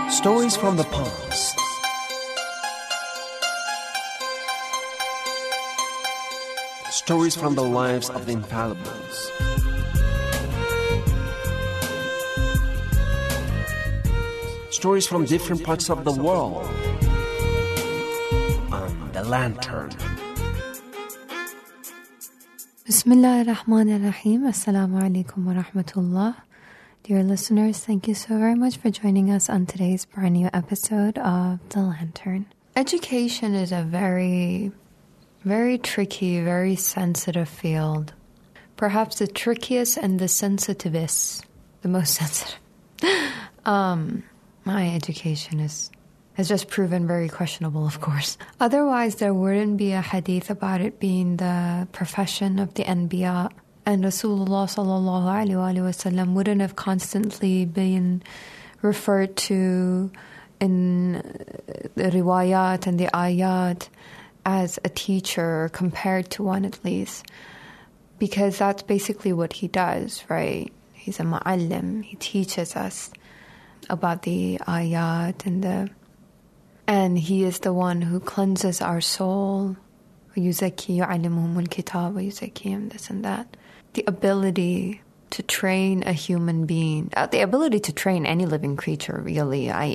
Stories from the past. Stories from the lives of the infallibles. Stories from different parts of the world. On The Lantern. Bismillah ar-Rahman ar-Rahim. Assalamu alaikum wa rahmatullah. Dear listeners, thank you so very much for joining us on today's brand new episode of The Lantern. Education is a very, very tricky, very sensitive field. Perhaps the trickiest and the sensitivist, the most sensitive. My education has just proven very questionable, of course. Otherwise, there wouldn't be a hadith about it being the profession of the Anbiya. And Rasulullah sallallahu alaihi wasallam wouldn't have constantly been referred to in the riwayat and the ayat as a teacher, compared to one at least. Because that's basically what he does, right? He's a mu'allim. He teaches us about the ayat and he is the one who cleanses our soul. وَيُزَكِّي يُعَلِّمُهُمُ الْكِتَابَ وَيُزَكِّيهِمْ, this and that. The ability to train a human being, the ability to train any living creature, really. I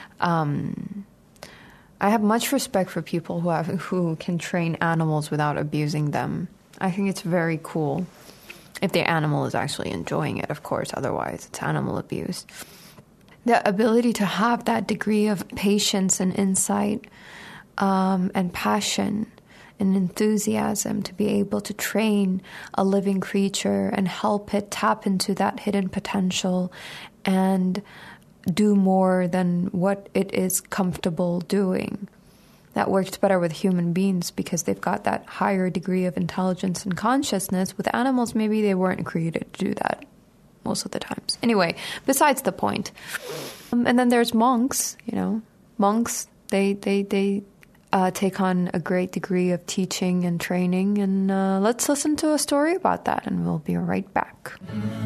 have much respect for people who can train animals without abusing them. I think it's very cool. If the animal is actually enjoying it, of course. Otherwise, it's animal abuse. The ability to have that degree of patience and insight and passion and enthusiasm to be able to train a living creature and help it tap into that hidden potential and do more than what it is comfortable doing. That works better with human beings because they've got that higher degree of intelligence and consciousness. With animals, maybe they weren't created to do that most of the times. Anyway, besides the point. And then there's monks, Monks, they take on a great degree of teaching and training. And let's listen to a story about that, and we'll be right back.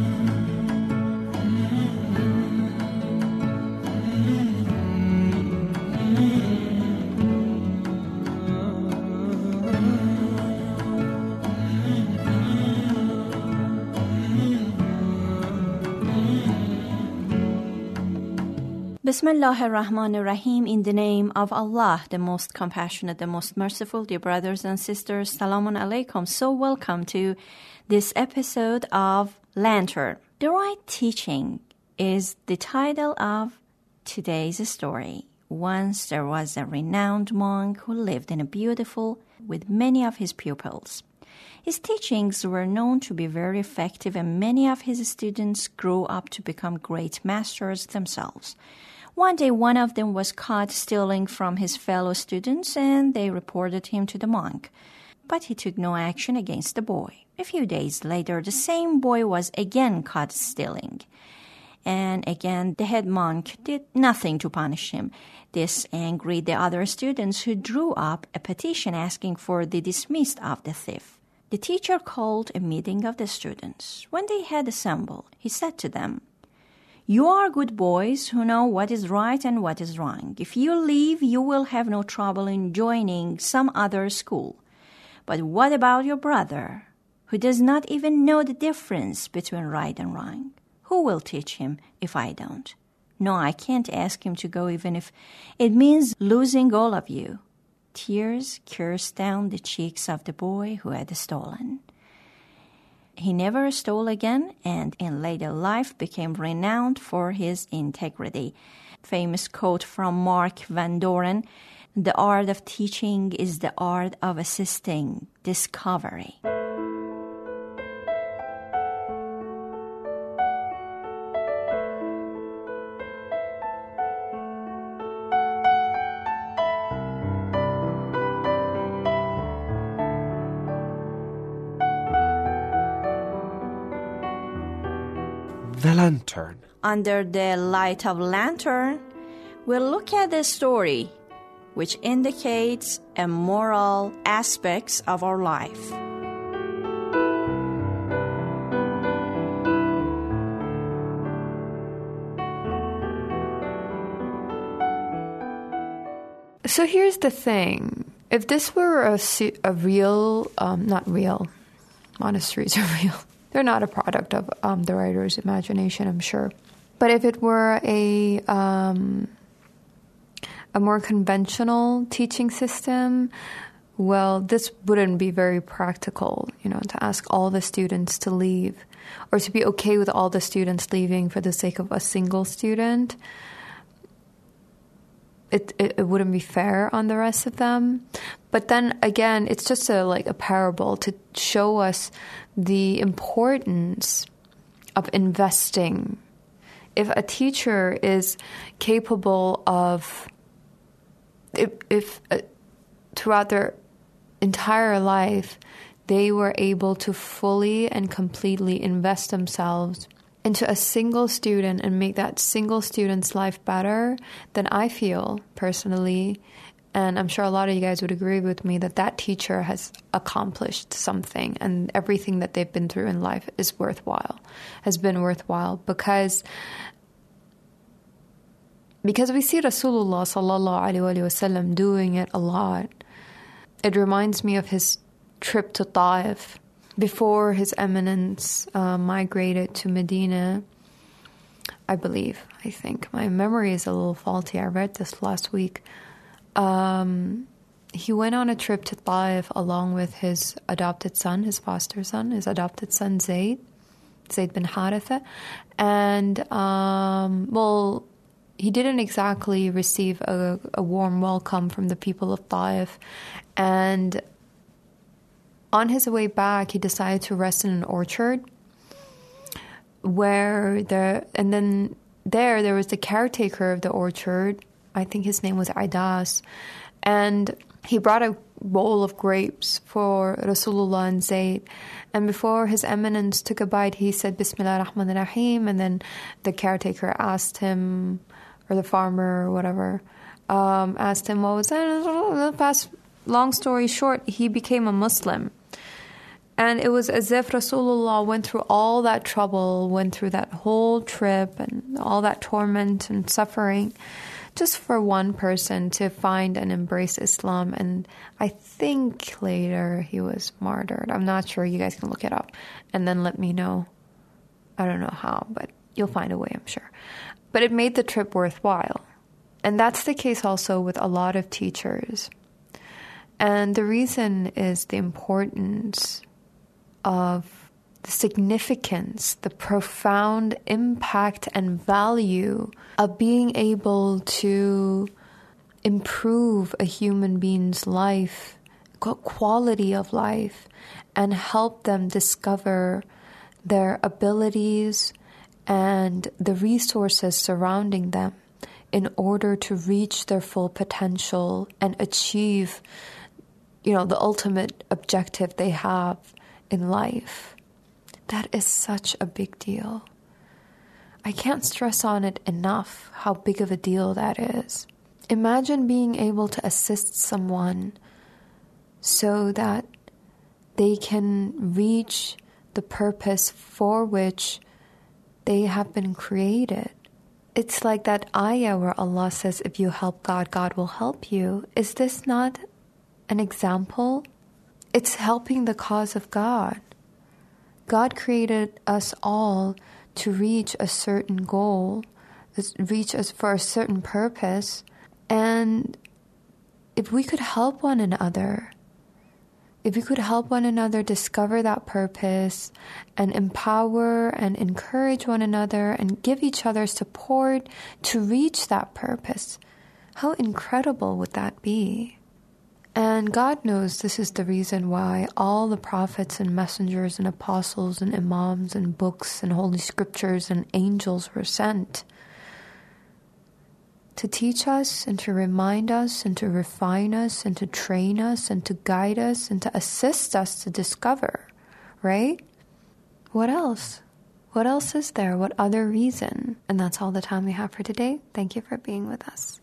Bismillah ar-Rahman ar-Rahim. In the name of Allah, the most compassionate, the most merciful. Dear brothers and sisters, Salamun alaikum. So welcome to this episode of Lantern. The Right Teaching is the title of today's story. Once there was a renowned monk who lived in a beautiful with many of his pupils. His teachings were known to be very effective, and many of his students grew up to become great masters themselves. One day, one of them was caught stealing from his fellow students, and they reported him to the monk. But he took no action against the boy. A few days later, the same boy was again caught stealing. And again, the head monk did nothing to punish him. This angered the other students, who drew up a petition asking for the dismissal of the thief. The teacher called a meeting of the students. When they had assembled, he said to them, "You are good boys who know what is right and what is wrong. If you leave, you will have no trouble in joining some other school. But what about your brother, who does not even know the difference between right and wrong? Who will teach him if I don't? No, I can't ask him to go even if it means losing all of you." Tears coursed down the cheeks of the boy who had stolen. He never stole again, and in later life became renowned for his integrity. Famous quote from Mark Van Doren: "The art of teaching is the art of assisting discovery." The Lantern. Under the light of lantern, we'll look at the story which indicates a moral aspects of our life. So here's the thing. If this were a real, not real, monasteries are real. They're not a product of the writer's imagination, I'm sure. But if it were a more conventional teaching system, well, this wouldn't be very practical, to ask all the students to leave or to be okay with all the students leaving for the sake of a single student. It wouldn't be fair on the rest of them. But then again, it's just a parable to show us the importance of investing. If a teacher is capable of, if throughout their entire life, they were able to fully and completely invest themselves into a single student and make that single student's life better, then I feel personally, and I'm sure a lot of you guys would agree with me, that teacher has accomplished something and everything that they've been through in life has been worthwhile because we see Rasulullah sallallahu alaihi wasallam doing it a lot. It reminds me of his trip to Taif before His Eminence migrated to Medina, I think. My memory is a little faulty. I read this last week. He went on a trip to Taif along with his adopted son, his foster son, his adopted son Zayd bin Haritha. And, he didn't exactly receive a warm welcome from the people of Taif. And on his way back, he decided to rest in an orchard there was the caretaker of the orchard. I think his name was Idas. And he brought a bowl of grapes for Rasulullah and Zayd. And before His Eminence took a bite, he said, Bismillah ar-Rahman ar-Rahim. And then the caretaker asked him, or the farmer or whatever, asked him what was that. Long story short, he became a Muslim. And it was as if Rasulullah went through all that trouble, went through that whole trip and all that torment and suffering just for one person to find and embrace Islam. And I think later he was martyred. I'm not sure. You guys can look it up and then let me know. I don't know how, but you'll find a way, I'm sure. But it made the trip worthwhile. And that's the case also with a lot of teachers. And the reason is the importance of the significance, the profound impact and value of being able to improve a human being's life, quality of life, and help them discover their abilities and the resources surrounding them in order to reach their full potential and achieve, the ultimate objective they have in life. That is such a big deal. I can't stress on it enough how big of a deal that is. Imagine being able to assist someone so that they can reach the purpose for which they have been created. It's like that ayah where Allah says, if you help God, God will help you. Is this not an example? It's helping the cause of God. God created us all to reach a certain goal, reach us for a certain purpose. And if we could help one another, discover that purpose and empower and encourage one another and give each other support to reach that purpose, how incredible would that be? And God knows this is the reason why all the prophets and messengers and apostles and imams and books and holy scriptures and angels were sent to teach us and to remind us and to refine us and to train us and to guide us and to assist us to discover, right? What else? What else is there? What other reason? And that's all the time we have for today. Thank you for being with us.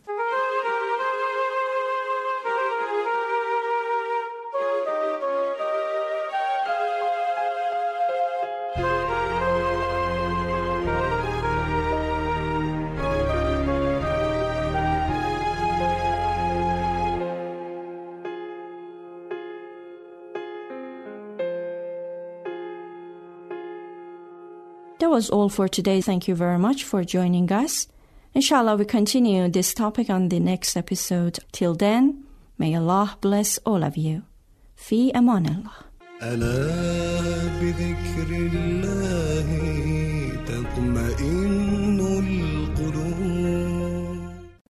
That was all for today. Thank you very much for joining us. Inshallah, we continue this topic on the next episode. Till then, may Allah bless all of you. في أمان الله. ألا بذكر الله تطمئن